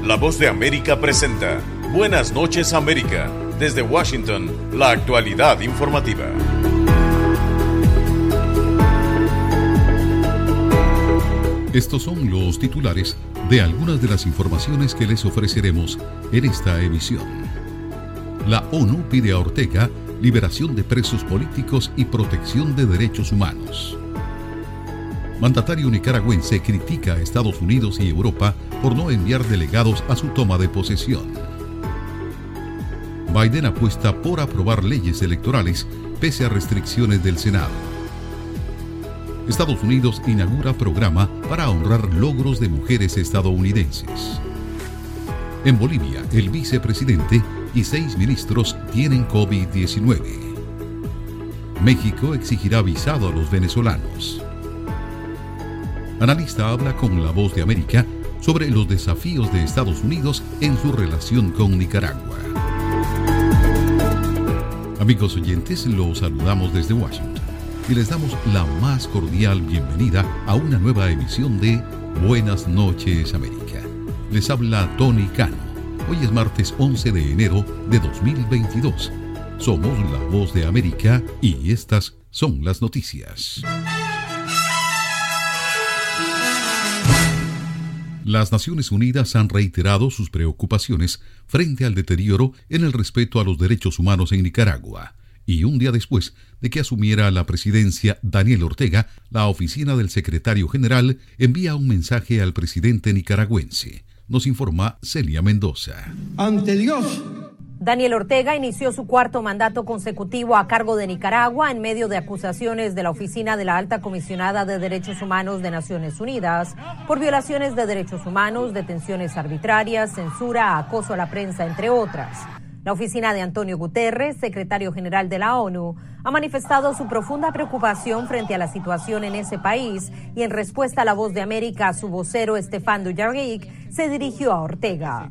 La Voz de América presenta Buenas noches América. Desde Washington, la actualidad informativa. Estos son los titulares de algunas de las informaciones que les ofreceremos en esta emisión. La ONU pide a Ortega liberación de presos políticos y protección de derechos humanos. Mandatario nicaragüense critica a Estados Unidos y Europa por no enviar delegados a su toma de posesión. Biden apuesta por aprobar leyes electorales pese a restricciones del Senado. Estados Unidos inaugura programa para honrar logros de mujeres estadounidenses. En Bolivia, el vicepresidente y 6 ministros tienen COVID-19. México exigirá visado a los venezolanos. Analista habla con La Voz de América sobre los desafíos de Estados Unidos en su relación con Nicaragua. Amigos oyentes, los saludamos desde Washington y les damos la más cordial bienvenida a una nueva emisión de Buenas noches América. Les habla Tony Cano. Hoy es martes 11 de enero de 2022. Somos La Voz de América y estas son las noticias. Las Naciones Unidas han reiterado sus preocupaciones frente al deterioro en el respeto a los derechos humanos en Nicaragua. Y un día después de que asumiera la presidencia Daniel Ortega, la oficina del secretario general envía un mensaje al presidente nicaragüense. Nos informa Celia Mendoza. Ante Dios, Daniel Ortega inició su 4º mandato consecutivo a cargo de Nicaragua en medio de acusaciones de la Oficina de la Alta Comisionada de Derechos Humanos de Naciones Unidas por violaciones de derechos humanos, detenciones arbitrarias, censura, acoso a la prensa, entre otras. La oficina de Antonio Guterres, secretario general de la ONU, ha manifestado su profunda preocupación frente a la situación en ese país y en respuesta a La Voz de América, su vocero Stéphane Dujarric se dirigió a Ortega.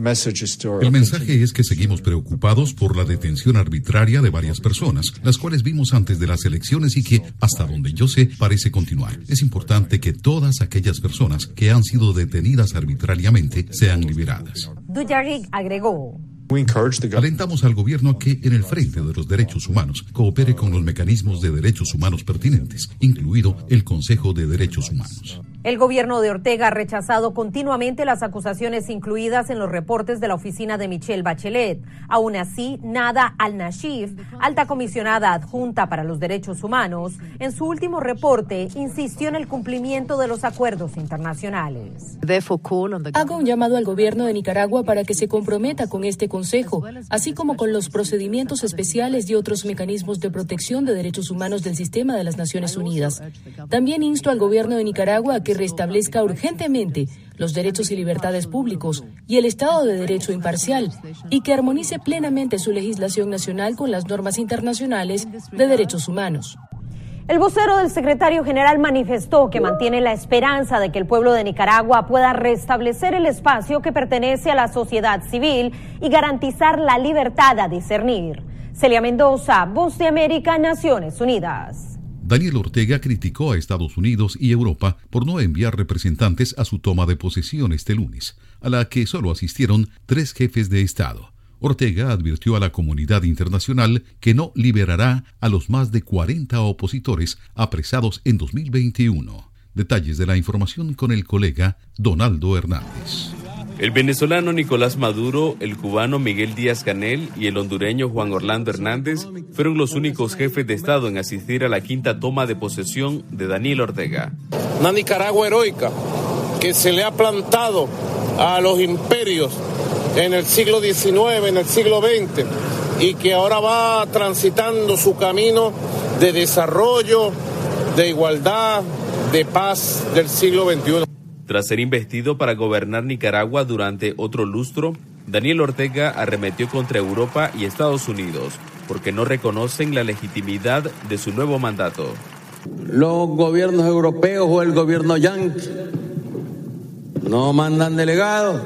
El mensaje es que seguimos preocupados por la detención arbitraria de varias personas, las cuales vimos antes de las elecciones y que, hasta donde yo sé, parece continuar. Es importante que todas aquellas personas que han sido detenidas arbitrariamente sean liberadas. Dujarric agregó: Alentamos al gobierno a que, en el frente de los derechos humanos, coopere con los mecanismos de derechos humanos pertinentes, incluido el Consejo de Derechos Humanos. El gobierno de Ortega ha rechazado continuamente las acusaciones incluidas en los reportes de la oficina de Michelle Bachelet. Aún así, Nada al-Nashif, alta comisionada adjunta para los derechos humanos, en su último reporte insistió en el cumplimiento de los acuerdos internacionales. Hago un llamado al gobierno de Nicaragua para que se comprometa con este consejo, así como con los procedimientos especiales y otros mecanismos de protección de derechos humanos del sistema de las Naciones Unidas. También insto al gobierno de Nicaragua a que restablezca urgentemente los derechos y libertades públicos y el Estado de Derecho imparcial y que armonice plenamente su legislación nacional con las normas internacionales de derechos humanos. El vocero del secretario general manifestó que mantiene la esperanza de que el pueblo de Nicaragua pueda restablecer el espacio que pertenece a la sociedad civil y garantizar la libertad a discernir. Celia Mendoza, Voz de América, Naciones Unidas. Daniel Ortega criticó a Estados Unidos y Europa por no enviar representantes a su toma de posesión este lunes, a la que solo asistieron 3 jefes de Estado. Ortega advirtió a la comunidad internacional que no liberará a los más de 40 opositores apresados en 2021. Detalles de la información con el colega Donaldo Hernández. El venezolano Nicolás Maduro, el cubano Miguel Díaz-Canel y el hondureño Juan Orlando Hernández fueron los únicos jefes de Estado en asistir a la 5ª toma de posesión de Daniel Ortega. Una Nicaragua heroica que se le ha plantado a los imperios en el siglo XIX, en el siglo XX, y que ahora va transitando su camino de desarrollo, de igualdad, de paz del siglo XXI. Tras ser investido para gobernar Nicaragua durante otro lustro, Daniel Ortega arremetió contra Europa y Estados Unidos porque no reconocen la legitimidad de su nuevo mandato. Los gobiernos europeos o el gobierno yanqui no mandan delegados.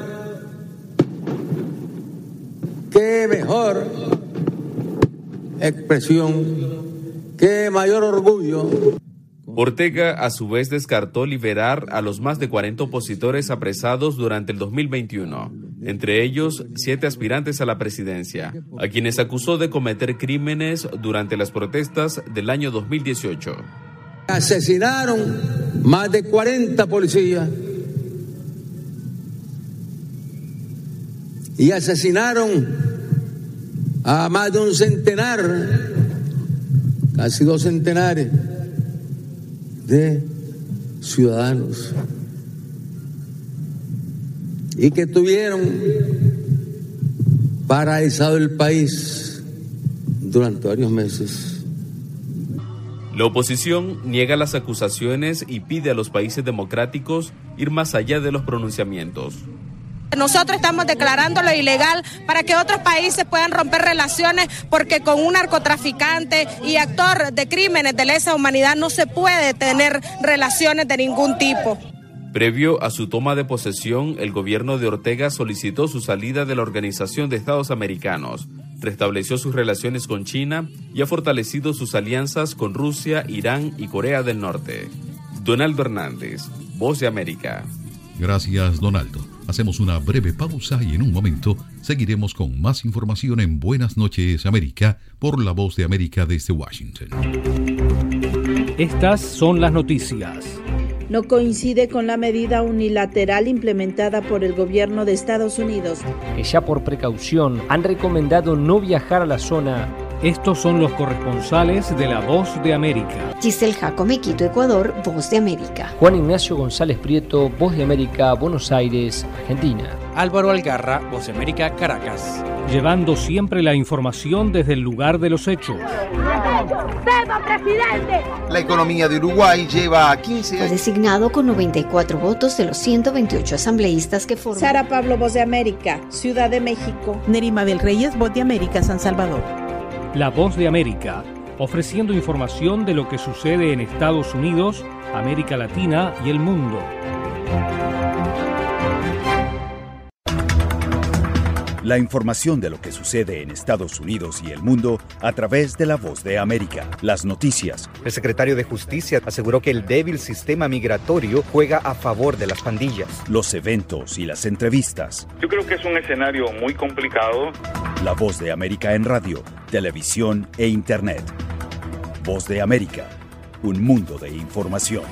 ¿Qué mejor expresión, qué mayor orgullo Ortega, a su vez, descartó liberar a los más de 40 opositores apresados durante el 2021, entre ellos 7 aspirantes a la presidencia, a quienes acusó de cometer crímenes durante las protestas del año 2018. Asesinaron más de 40 policías y asesinaron a más de un centenar, casi 2 centenares de ciudadanos, y que tuvieron paralizado el país durante varios meses. La oposición niega las acusaciones y pide a los países democráticos ir más allá de los pronunciamientos. Nosotros estamos declarando lo ilegal para que otros países puedan romper relaciones, porque con un narcotraficante y actor de crímenes de lesa humanidad no se puede tener relaciones de ningún tipo. Previo a su toma de posesión, el gobierno de Ortega solicitó su salida de la Organización de Estados Americanos, restableció sus relaciones con China y ha fortalecido sus alianzas con Rusia, Irán y Corea del Norte. Donaldo Hernández, Voz de América. Gracias, Donaldo. Hacemos una breve pausa y en un momento seguiremos con más información en Buenas noches, América, por la Voz de América desde Washington. Estas son las noticias. No coincide con la medida unilateral implementada por el gobierno de Estados Unidos, que ya por precaución han recomendado no viajar a la zona. Estos son los corresponsales de la Voz de América. Giselle Jacome, Quito, Ecuador, Voz de América. Juan Ignacio González Prieto, Voz de América, Buenos Aires, Argentina. Álvaro Algarra, Voz de América, Caracas. Llevando siempre la información desde el lugar de los hechos. ¡Presidente! La economía de Uruguay lleva 15 años. Fue designado con 94 votos de los 128 asambleístas que forman. Sara Pablo, Voz de América, Ciudad de México. Nerima del Reyes, Voz de América, San Salvador. La Voz de América, ofreciendo información de lo que sucede en Estados Unidos, América Latina y el mundo. La información de lo que sucede en Estados Unidos y el mundo a través de la Voz de América. Las noticias. El secretario de Justicia aseguró que el débil sistema migratorio juega a favor de las pandillas. Los eventos y las entrevistas. Yo creo que es un escenario muy complicado. La Voz de América en radio, televisión e internet. Voz de América, un mundo de información.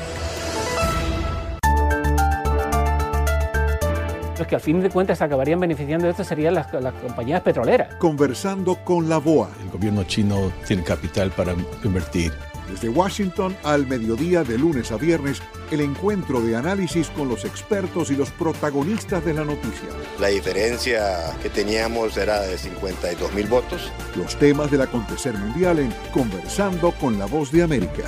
Los que al fin de cuentas acabarían beneficiando de esto serían las compañías petroleras. Conversando con la BOA. El gobierno chino tiene capital para invertir. Desde Washington al mediodía de lunes a viernes, el encuentro de análisis con los expertos y los protagonistas de la noticia. La diferencia que teníamos era de 52.000 votos. Los temas del acontecer mundial en Conversando con la Voz de América.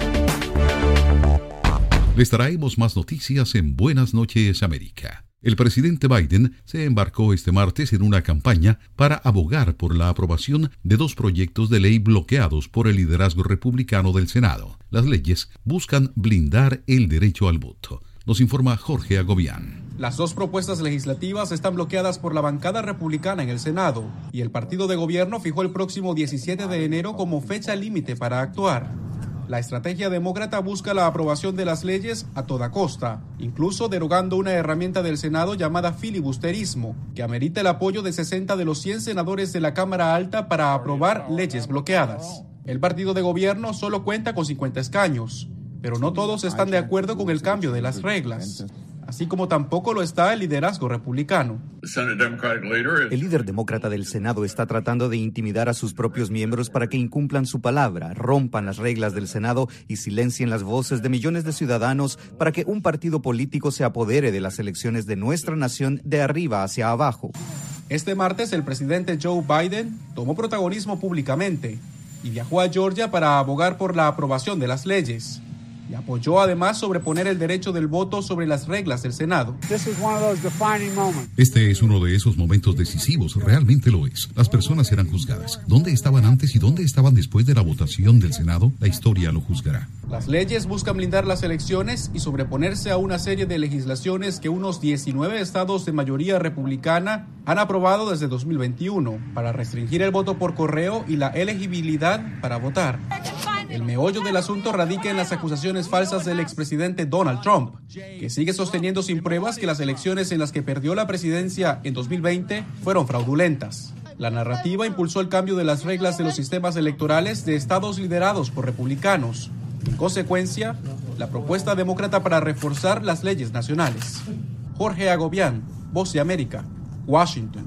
Les traemos más noticias en Buenas noches, América. El presidente Biden se embarcó este martes en una campaña para abogar por la aprobación de 2 proyectos de ley bloqueados por el liderazgo republicano del Senado. Las leyes buscan blindar el derecho al voto. Nos informa Jorge Agobián. Las 2 propuestas legislativas están bloqueadas por la bancada republicana en el Senado y el partido de gobierno fijó el próximo 17 de enero como fecha límite para actuar. La estrategia demócrata busca la aprobación de las leyes a toda costa, incluso derogando una herramienta del Senado llamada filibusterismo, que amerita el apoyo de 60 de los 100 senadores de la Cámara Alta para aprobar leyes bloqueadas. El partido de gobierno solo cuenta con 50 escaños, pero no todos están de acuerdo con el cambio de las reglas, así como tampoco lo está el liderazgo republicano. El líder demócrata del Senado está tratando de intimidar a sus propios miembros para que incumplan su palabra, rompan las reglas del Senado y silencien las voces de millones de ciudadanos para que un partido político se apodere de las elecciones de nuestra nación de arriba hacia abajo. Este martes el presidente Joe Biden tomó protagonismo públicamente y viajó a Georgia para abogar por la aprobación de las leyes. Y apoyó además sobreponer el derecho del voto sobre las reglas del Senado. Este es uno de esos momentos decisivos, realmente lo es. Las personas serán juzgadas. ¿Dónde estaban antes y dónde estaban después de la votación del Senado? La historia lo juzgará. Las leyes buscan blindar las elecciones y sobreponerse a una serie de legislaciones que unos 19 estados de mayoría republicana han aprobado desde 2021 para restringir el voto por correo y la elegibilidad para votar. El meollo del asunto radica en las acusaciones falsas del expresidente Donald Trump, que sigue sosteniendo sin pruebas que las elecciones en las que perdió la presidencia en 2020 fueron fraudulentas. La narrativa impulsó el cambio de las reglas de los sistemas electorales de estados liderados por republicanos. En consecuencia, la propuesta demócrata para reforzar las leyes nacionales. Jorge Agobián, Voz de América, Washington.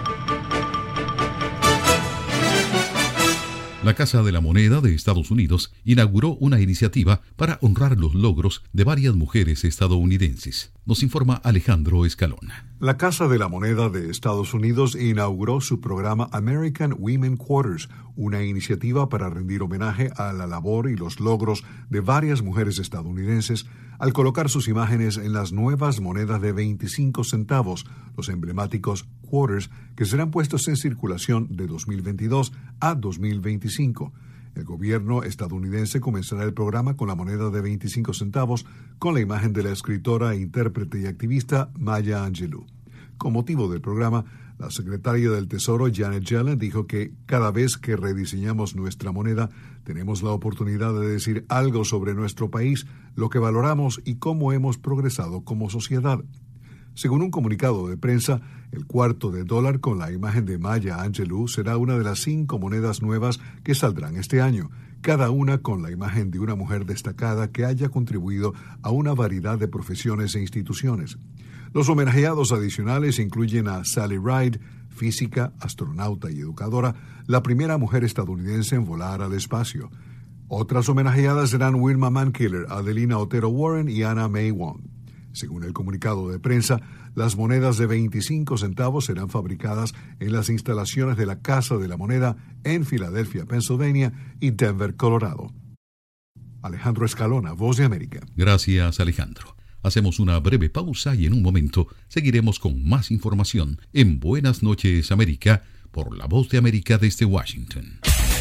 La Casa de la Moneda de Estados Unidos inauguró una iniciativa para honrar los logros de varias mujeres estadounidenses. Nos informa Alejandro Escalona. La Casa de la Moneda de Estados Unidos inauguró su programa American Women Quarters, una iniciativa para rendir homenaje a la labor y los logros de varias mujeres estadounidenses al colocar sus imágenes en las nuevas monedas de 25 centavos, los emblemáticos quarters, que serán puestos en circulación de 2022 a 2025. El gobierno estadounidense comenzará el programa con la moneda de 25 centavos con la imagen de la escritora, intérprete y activista Maya Angelou. Con motivo del programa, la secretaria del Tesoro, Janet Yellen, dijo que cada vez que rediseñamos nuestra moneda, tenemos la oportunidad de decir algo sobre nuestro país, lo que valoramos y cómo hemos progresado como sociedad. Según un comunicado de prensa, el cuarto de dólar con la imagen de Maya Angelou será una de las 5 monedas nuevas que saldrán este año, cada una con la imagen de una mujer destacada que haya contribuido a una variedad de profesiones e instituciones. Los homenajeados adicionales incluyen a Sally Ride, física, astronauta y educadora, la primera mujer estadounidense en volar al espacio. Otras homenajeadas serán Wilma Mankiller, Adelina Otero Warren y Anna May Wong. Según el comunicado de prensa, las monedas de 25 centavos serán fabricadas en las instalaciones de la Casa de la Moneda en Filadelfia, Pennsylvania y Denver, Colorado. Alejandro Escalona, Voz de América. Gracias, Alejandro. Hacemos una breve pausa y en un momento seguiremos con más información en Buenas noches, América, por la Voz de América desde Washington.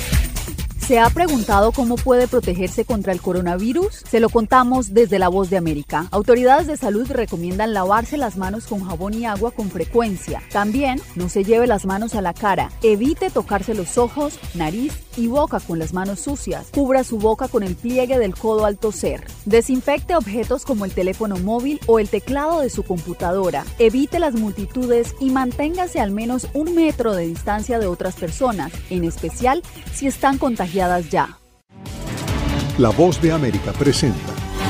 ¿Se ha preguntado cómo puede protegerse contra el coronavirus? Se lo contamos desde La Voz de América. Autoridades de salud recomiendan lavarse las manos con jabón y agua con frecuencia. También no se lleve las manos a la cara. Evite tocarse los ojos, nariz y boca con las manos sucias. Cubra su boca con el pliegue del codo al toser. Desinfecte objetos como el teléfono móvil o el teclado de su computadora. Evite las multitudes y manténgase al menos 1 metro de distancia de otras personas, en especial si están contagiadas ya. La Voz de América presenta.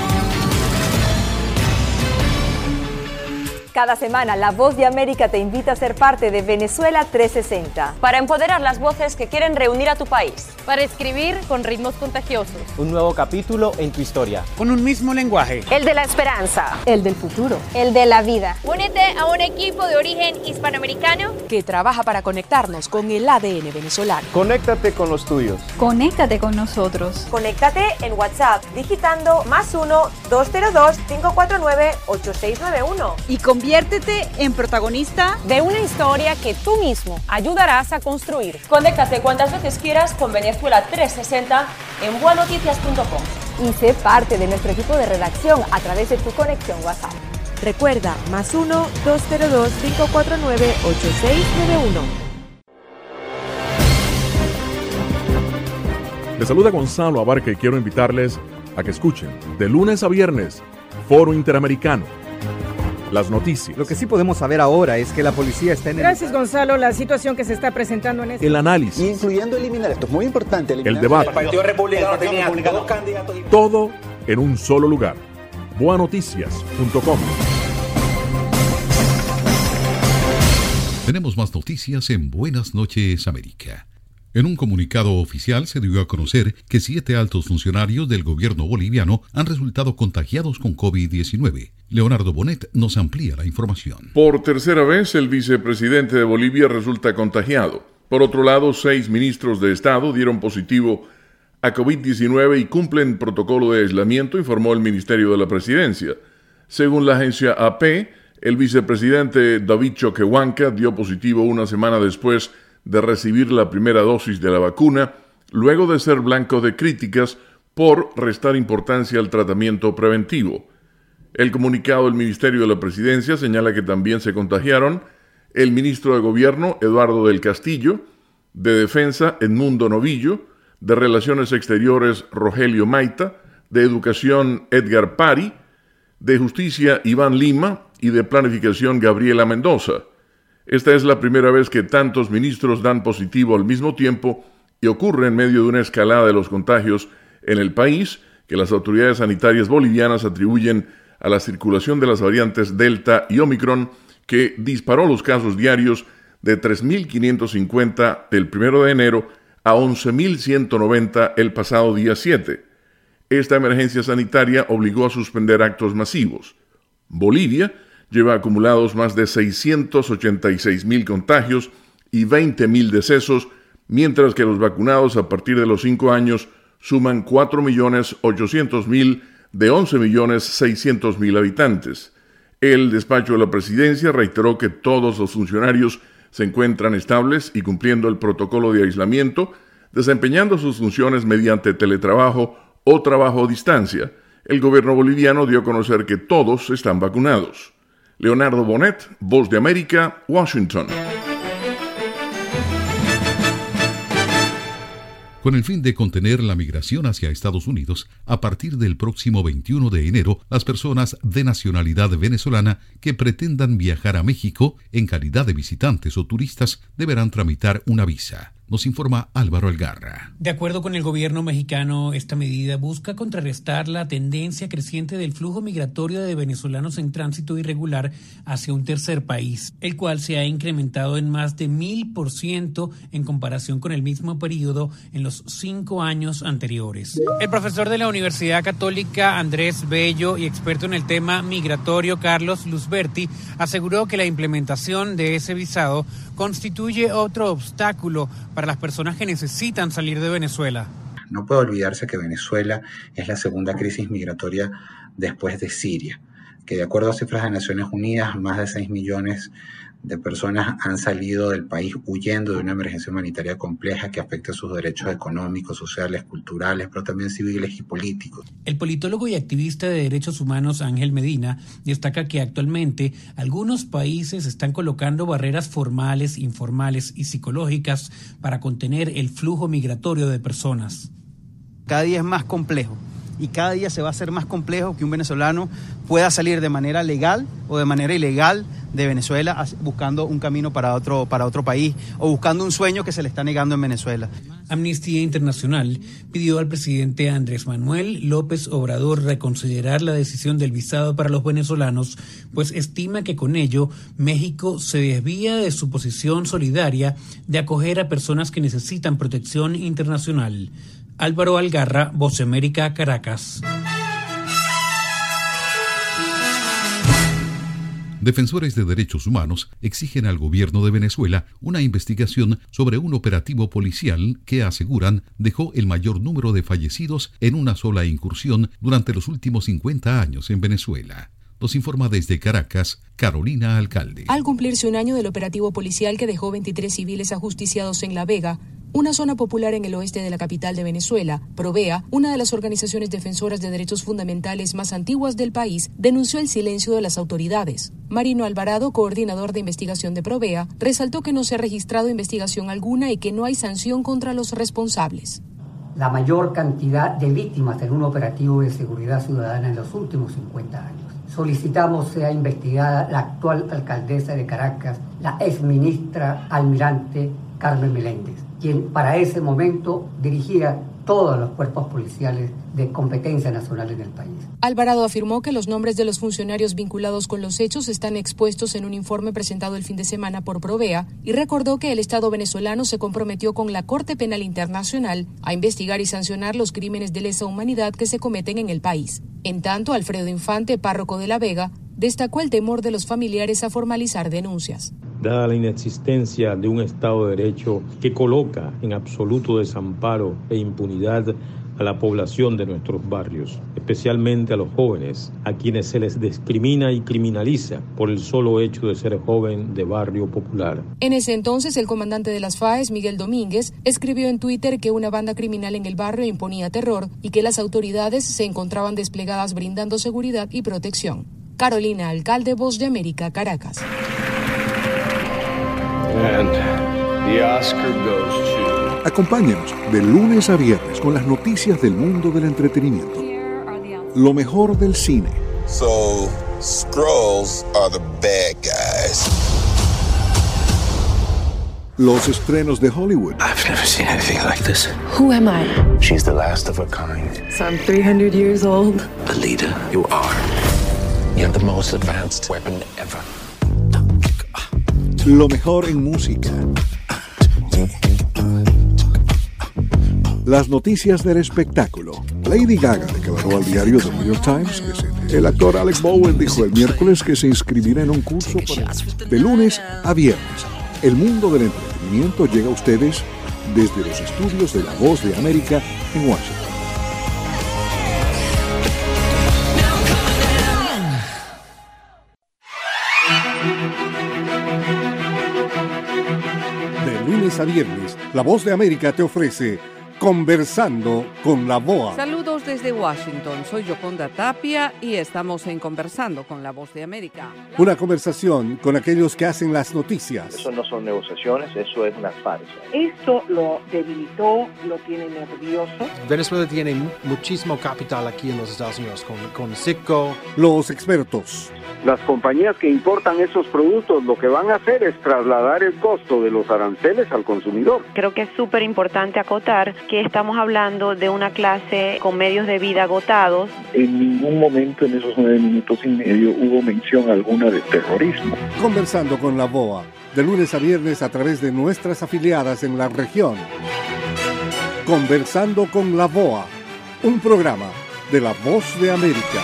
Cada semana, La Voz de América te invita a ser parte de Venezuela 360. Para empoderar las voces que quieren reunir a tu país. Para escribir con ritmos contagiosos. Un nuevo capítulo en tu historia. Con un mismo lenguaje. El de la esperanza. El del futuro. El de la vida. Únete a un equipo de origen hispanoamericano que trabaja para conectarnos con el ADN venezolano. Conéctate con los tuyos. Conéctate con nosotros. Conéctate en WhatsApp digitando +1 202 549 8691. Y conviértete en protagonista de una historia que tú mismo ayudarás a construir. Conéctate cuantas veces quieras con Venezuela 360 en buenoticias.com. Y sé parte de nuestro equipo de redacción a través de tu conexión WhatsApp. Recuerda, +1 202 549 8691. Les saluda Gonzalo Abarca y quiero invitarles a que escuchen de lunes a viernes Foro Interamericano. Las noticias. Lo que sí podemos saber ahora es que la policía está en Gracias, Gonzalo. La situación que se está presentando en el análisis. Incluyendo eliminar, esto es muy importante. El debate. El Partido Republicano tenía 2 candidatos. Todo en un solo lugar. Buenoticias.com. Tenemos más noticias en Buenas noches, América. En un comunicado oficial se dio a conocer que 7 altos funcionarios del gobierno boliviano han resultado contagiados con COVID-19. Leonardo Bonet nos amplía la información. Por tercera vez, el vicepresidente de Bolivia resulta contagiado. Por otro lado, 6 ministros de Estado dieron positivo a COVID-19 y cumplen protocolo de aislamiento, informó el Ministerio de la Presidencia. Según la agencia AP, el vicepresidente David Choquehuanca dio positivo una semana después de recibir la primera dosis de la vacuna, luego de ser blanco de críticas por restar importancia al tratamiento preventivo. El comunicado del Ministerio de la Presidencia señala que también se contagiaron el ministro de Gobierno, Eduardo del Castillo, de Defensa, Edmundo Novillo, de Relaciones Exteriores Rogelio Maita, de Educación Edgar Pari, de Justicia Iván Lima y de Planificación Gabriela Mendoza. Esta es la primera vez que tantos ministros dan positivo al mismo tiempo y ocurre en medio de una escalada de los contagios en el país que las autoridades sanitarias bolivianas atribuyen a la circulación de las variantes Delta y Omicron, que disparó los casos diarios de 3.550 del 1 de enero a 11.190 el pasado día 7. Esta emergencia sanitaria obligó a suspender actos masivos. Bolivia lleva acumulados más de 686.000 contagios y 20.000 decesos, mientras que los vacunados a partir de los 5 años suman 4.800.000 de 11.600.000 habitantes. El despacho de la presidencia reiteró que todos los funcionarios se encuentran estables y cumpliendo el protocolo de aislamiento, desempeñando sus funciones mediante teletrabajo o trabajo a distancia. El gobierno boliviano dio a conocer que todos están vacunados. Leonardo Bonet, Voz de América, Washington. Con el fin de contener la migración hacia Estados Unidos, a partir del próximo 21 de enero, las personas de nacionalidad venezolana que pretendan viajar a México en calidad de visitantes o turistas deberán tramitar una visa. Nos informa Álvaro Algarra. De acuerdo con el gobierno mexicano, esta medida busca contrarrestar la tendencia creciente del flujo migratorio de venezolanos en tránsito irregular hacia un tercer país, el cual se ha incrementado en más de 1.000% en comparación con el mismo periodo en los 5 años anteriores. El profesor de la Universidad Católica Andrés Bello y experto en el tema migratorio Carlos Luzberti aseguró que la implementación de ese visado constituye otro obstáculo para las personas que necesitan salir de Venezuela. No puede olvidarse que Venezuela es la segunda crisis migratoria después de Siria, que de acuerdo a cifras de Naciones Unidas, más de 6 millones de personas han salido del país huyendo de una emergencia humanitaria compleja que afecta sus derechos económicos, sociales, culturales, pero también civiles y políticos. El politólogo y activista de derechos humanos Ángel Medina destaca que actualmente algunos países están colocando barreras formales, informales y psicológicas para contener el flujo migratorio de personas. Cada día es más complejo. Y cada día se va a hacer más complejo que un venezolano pueda salir de manera legal o de manera ilegal de Venezuela buscando un camino para otro país o buscando un sueño que se le está negando en Venezuela. Amnistía Internacional pidió al presidente Andrés Manuel López Obrador reconsiderar la decisión del visado para los venezolanos, pues estima que con ello México se desvía de su posición solidaria de acoger a personas que necesitan protección internacional. Álvaro Algarra, Voz de América, Caracas. Defensores de derechos humanos exigen al gobierno de Venezuela una investigación sobre un operativo policial que aseguran dejó el mayor número de fallecidos en una sola incursión durante los últimos 50 años en Venezuela. Nos informa desde Caracas, Carolina Alcalde. Al cumplirse un año del operativo policial que dejó 23 civiles ajusticiados en La Vega, una zona popular en el oeste de la capital de Venezuela, Provea, una de las organizaciones defensoras de derechos fundamentales más antiguas del país, denunció el silencio de las autoridades. Marino Alvarado, coordinador de investigación de Provea, resaltó que no se ha registrado investigación alguna y que no hay sanción contra los responsables. La mayor cantidad de víctimas en un operativo de seguridad ciudadana en los últimos 50 años. Solicitamos sea investigada la actual alcaldesa de Caracas, la exministra almirante Carmen Meléndez, quien para ese momento dirigía todos los cuerpos policiales de competencia nacional en el país. Alvarado afirmó que los nombres de los funcionarios vinculados con los hechos están expuestos en un informe presentado el fin de semana por Provea y recordó que el Estado venezolano se comprometió con la Corte Penal Internacional a investigar y sancionar los crímenes de lesa humanidad que se cometen en el país. En tanto, Alfredo Infante, párroco de La Vega, destacó el temor de los familiares a formalizar denuncias. Dada la inexistencia de un Estado de Derecho que coloca en absoluto desamparo e impunidad a la población de nuestros barrios, especialmente a los jóvenes, a quienes se les discrimina y criminaliza por el solo hecho de ser joven de barrio popular. En ese entonces, el comandante de las FAES, Miguel Domínguez, escribió en Twitter que una banda criminal en el barrio imponía terror y que las autoridades se encontraban desplegadas brindando seguridad y protección. Carolina Alcalde, Voz de América, Caracas. And the Oscar goes to Acompáñenos de lunes a viernes con las noticias del mundo del entretenimiento. Lo mejor del cine. So, Skrulls are the bad guys. Los estrenos de Hollywood. I've never seen anything like this. Who am I? She's the last of her kind. So I'm 300 years old. The leader you are. You're the most advanced weapon ever. Lo mejor en música. Las noticias del espectáculo. Lady Gaga declaró al diario The New York Times que el actor Alec Bowen dijo el miércoles que se inscribirá en un curso de lunes a viernes. El mundo del entretenimiento llega a ustedes desde los estudios de La Voz de América en Washington. De lunes a viernes, La Voz de América te ofrece Conversando con la VOA. Saludos desde Washington, soy Yoconda Tapia y estamos en Conversando con la Voz de América. Una conversación con aquellos que hacen las noticias. Eso no son negociaciones, eso es una farsa. Esto lo debilitó, lo tiene nervioso. Venezuela tiene muchísimo capital aquí en los Estados Unidos, con Citgo. Los expertos. Las compañías que importan esos productos lo que van a hacer es trasladar el costo de los aranceles al consumidor. Creo que es súper importante acotar que estamos hablando de una clase con medios de vida agotados. En ningún momento en esos 9 minutos y medio hubo mención alguna de terrorismo. Conversando con la VOA, de lunes a viernes a través de nuestras afiliadas en la región. Conversando con la VOA, un programa de La Voz de América.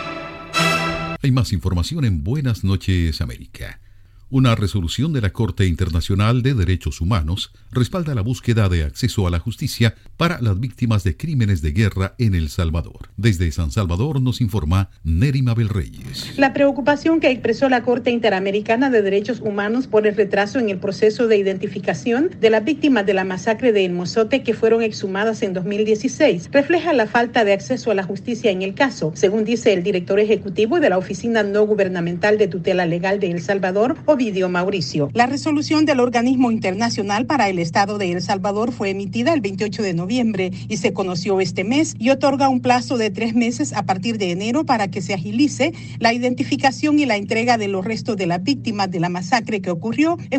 Hay más información en Buenas Noches América. Una resolución de la Corte Internacional de Derechos Humanos respalda la búsqueda de acceso a la justicia para las víctimas de crímenes de guerra en El Salvador. Desde San Salvador nos informa Neri Mabel Reyes. La preocupación que expresó la Corte Interamericana de Derechos Humanos por el retraso en el proceso de identificación de las víctimas de la masacre de El Mozote que fueron exhumadas en 2016 refleja la falta de acceso a la justicia en el caso, según dice el director ejecutivo de la Oficina No Gubernamental de Tutela Legal de El Salvador, Ovidio Mauricio. La resolución del organismo internacional para el Estado de El Salvador fue emitida el 28 de noviembre y se conoció este mes y otorga un plazo de 3 meses a partir de enero para que se agilice la identificación y la entrega de los restos de las víctimas de la masacre que ocurrió en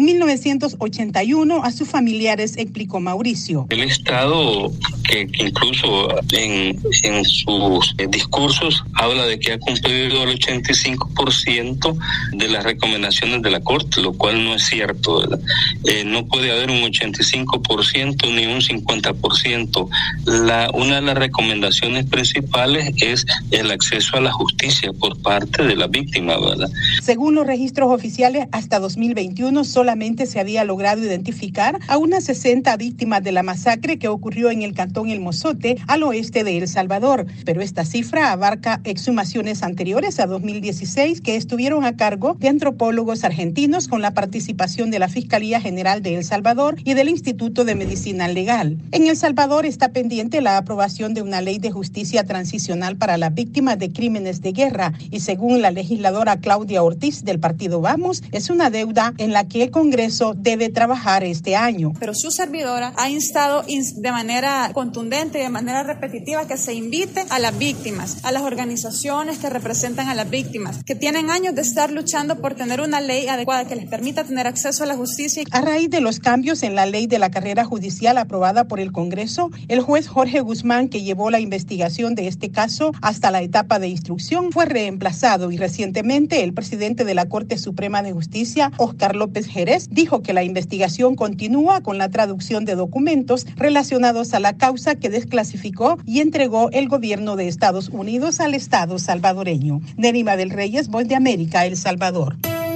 1981 a sus familiares, explicó Mauricio. El Estado, que incluso en sus discursos habla de que ha cumplido el 85% de las recomendaciones de la Corte, lo cual no es cierto, ¿verdad? No puede haber un 85% ni un 50%. Una de las recomendaciones principales es el acceso a la justicia por parte de la víctima, ¿verdad? Según los registros oficiales, hasta 2021 solamente se había logrado identificar a unas 60 víctimas de la masacre que ocurrió en el cantón El Mozote, al oeste de El Salvador, pero esta cifra abarca exhumaciones anteriores a 2016 que estuvieron a cargo de antropólogos argentinos con la participación de la Fiscalía General de El Salvador y del Instituto de Medicina Legal. En El Salvador está pendiente la aprobación de una ley de justicia transicional para las víctimas de crímenes de guerra y según la legisladora Claudia Ortiz del partido Vamos, es una deuda en la que el Congreso debe trabajar este año. Pero su servidora ha instado de manera contundente y de manera repetitiva que se invite a las víctimas, a las organizaciones que representan a las víctimas, que tienen años de estar luchando por tener una ley adecuada que les permita tener acceso a la justicia. A raíz de los cambios en la ley de la carrera judicial aprobada por el Congreso, el juez Jorge Guzmán, que llevó la investigación de este caso hasta la etapa de instrucción, fue reemplazado y recientemente el presidente de la Corte Suprema de Justicia, Óscar López Jerez, dijo que la investigación continúa con la traducción de documentos relacionados a la causa que desclasificó y entregó el gobierno de Estados Unidos al Estado salvadoreño. Neri Mabel Reyes, Voz de América, El Salvador.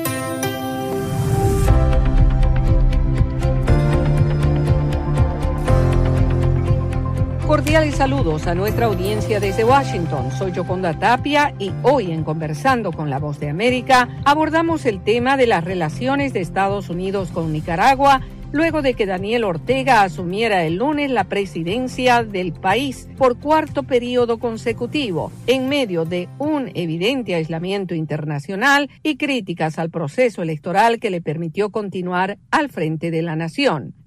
Cordiales saludos a nuestra audiencia desde Washington. Soy Yoconda Tapia y hoy en Conversando con la Voz de América abordamos el tema de las relaciones de Estados Unidos con Nicaragua luego de que Daniel Ortega asumiera el lunes la presidencia del país por 4º periodo consecutivo, en medio de un evidente aislamiento internacional y críticas al proceso electoral que le permitió continuar al frente de la nación.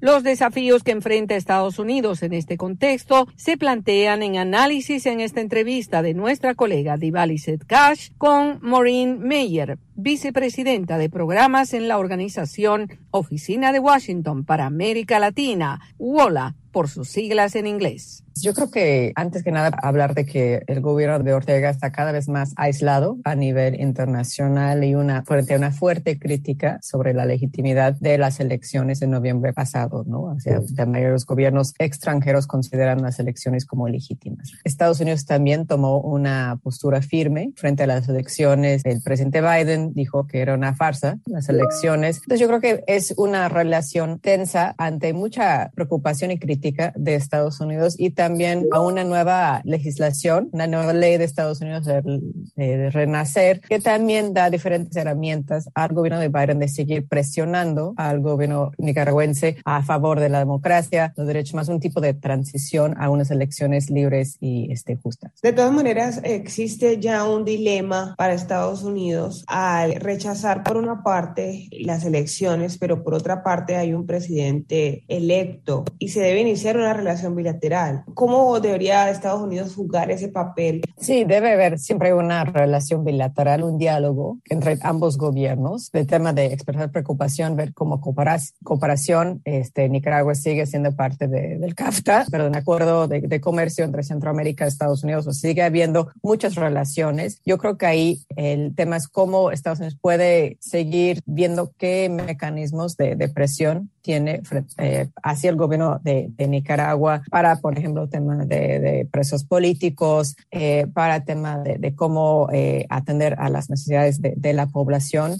Los desafíos que enfrenta Estados Unidos en este contexto se plantean en análisis en esta entrevista de nuestra colega Diwali Setkash con Maureen Meyer, vicepresidenta de programas en la organización Oficina de Washington para América Latina, WOLA, por sus siglas en inglés. Yo creo que antes que nada hablar de que el gobierno de Ortega está cada vez más aislado a nivel internacional y frente a una fuerte crítica sobre la legitimidad de las elecciones de noviembre pasado, ¿no? O sea, la mayoría de los gobiernos extranjeros consideran las elecciones como legítimas. Estados Unidos también tomó una postura firme frente a las elecciones. El presidente Biden dijo que era una farsa las elecciones. Entonces yo creo que es una relación tensa ante mucha preocupación y crítica de Estados Unidos y también a una nueva legislación, una nueva ley de Estados Unidos de Renacer, que también da diferentes herramientas al gobierno de Biden de seguir presionando al gobierno nicaragüense a favor de la democracia, los derechos humanos, un tipo de transición a unas elecciones libres y justas. De todas maneras, existe ya un dilema para Estados Unidos al rechazar por una parte las elecciones, pero por otra parte hay un presidente electo y se debe iniciar una relación bilateral. ¿Cómo debería Estados Unidos jugar ese papel? Sí, debe haber siempre una relación bilateral, un diálogo entre ambos gobiernos. El tema de expresar preocupación, ver cómo cooperación, Nicaragua sigue siendo parte del CAFTA, pero un acuerdo de comercio entre Centroamérica y Estados Unidos, sigue habiendo muchas relaciones. Yo creo que ahí el tema es cómo Estados Unidos puede seguir viendo qué mecanismos de presión tiene hacia el gobierno de Nicaragua para, por ejemplo, temas de presos políticos, para temas de cómo atender a las necesidades de la población.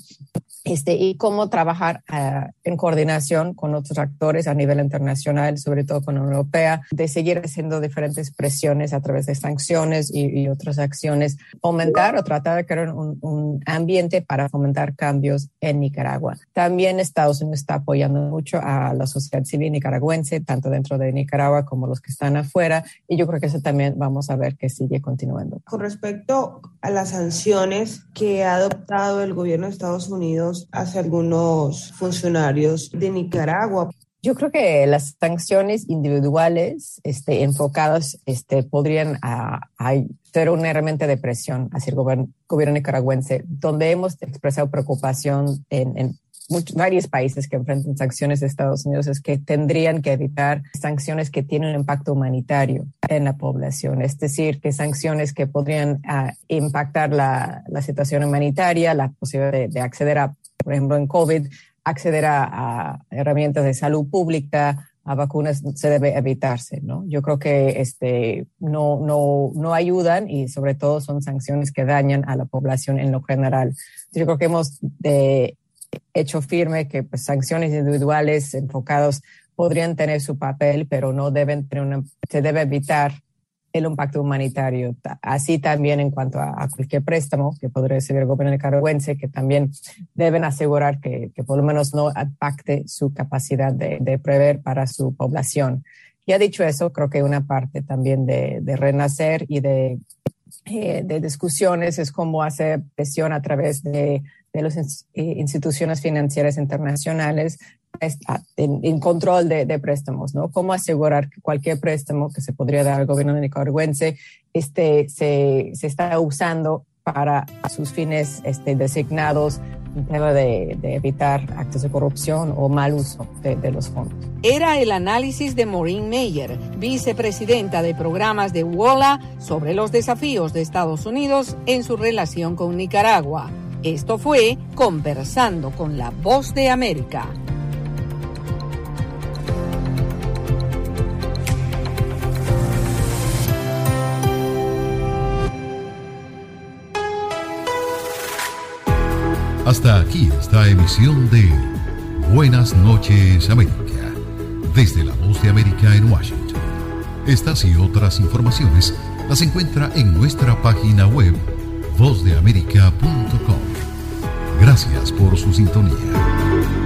Y cómo trabajar en coordinación con otros actores a nivel internacional, sobre todo con la Unión Europea, de seguir haciendo diferentes presiones a través de sanciones y otras acciones, fomentar o tratar de crear un ambiente para fomentar cambios en Nicaragua. También Estados Unidos está apoyando mucho a la sociedad civil nicaragüense, tanto dentro de Nicaragua como los que están afuera, y yo creo que eso también vamos a ver que sigue continuando. Con respecto a las sanciones que ha adoptado el gobierno de Estados Unidos hacia algunos funcionarios de Nicaragua. Yo creo que las sanciones individuales enfocadas podrían ser una herramienta de presión hacia el gobierno nicaragüense, donde hemos expresado preocupación en varios países que enfrentan sanciones de Estados Unidos, es que tendrían que evitar sanciones que tienen un impacto humanitario en la población, es decir, que sanciones que podrían impactar la situación humanitaria, la posibilidad de acceder a, por ejemplo, en COVID, acceder a herramientas de salud pública, a vacunas, se debe evitarse, ¿no? Yo creo que no ayudan y sobre todo son sanciones que dañan a la población en lo general. Yo creo que hemos hecho firme que sanciones individuales enfocados podrían tener su papel, pero no deben tener se debe evitar el impacto humanitario. Así también en cuanto a cualquier préstamo que podría recibir el gobierno nicaragüense, que también deben asegurar que por lo menos no impacte su capacidad de prever para su población. Ya dicho eso, creo que una parte también de Renacer y de discusiones es cómo hacer presión a través de las instituciones financieras internacionales en control de préstamos, ¿no? Cómo asegurar que cualquier préstamo que se podría dar al gobierno nicaragüense se está usando para sus fines designados, en tema de evitar actos de corrupción o mal uso de los fondos. Era el análisis de Maureen Meyer, vicepresidenta de programas de WOLA, sobre los desafíos de Estados Unidos en su relación con Nicaragua. Esto fue Conversando con la Voz de América. Hasta aquí esta emisión de Buenas noches América, desde la Voz de América en Washington. Estas y otras informaciones las encuentra en nuestra página web vozdeamerica.com. Gracias por su sintonía.